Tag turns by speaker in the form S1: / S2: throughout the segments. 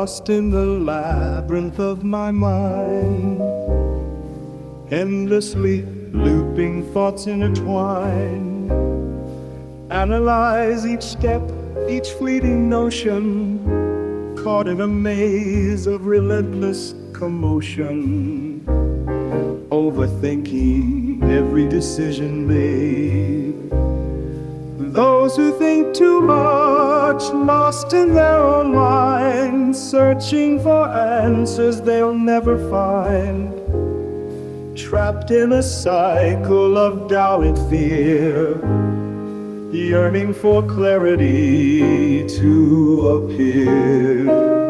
S1: lost in the labyrinth of my mind, endlessly looping thoughts intertwine. Analyze each step, each fleeting notion, caught in a maze of relentless commotion, overthinking every decision made. Those who think too much, lost in their own minds, searching for answers they'll never find, trapped in a cycle of doubt and fear, yearning for clarity to appear.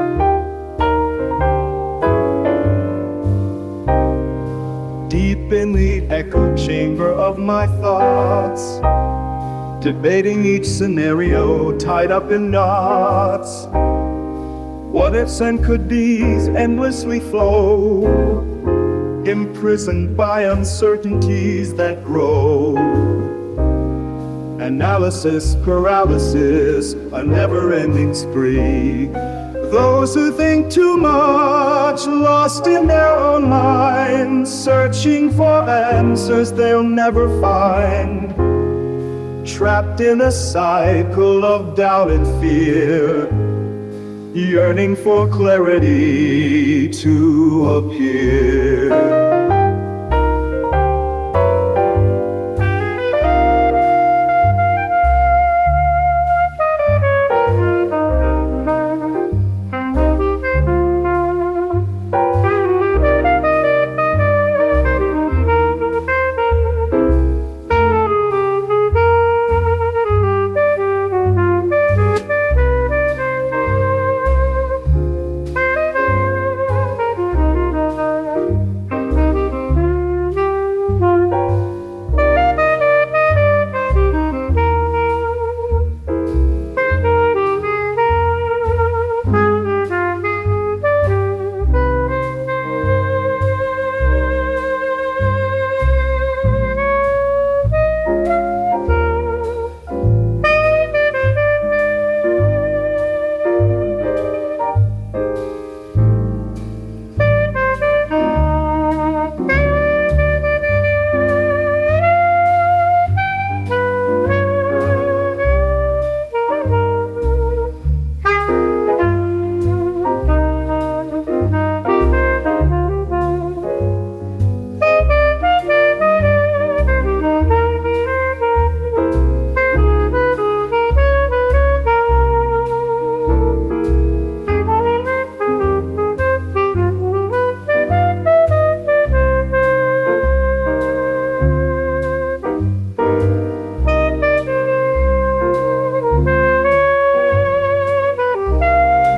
S1: Deep in the echo chamber of my thoughts, debating each scenario tied up in knots. What ifs and could be's endlessly flow, imprisoned by uncertainties that grow. Analysis, paralysis, a never-ending spree. Those who think too much, lost in their own minds, searching for answers they'll never find, trapped in a cycle of doubt and fear, yearning for clarity to appear.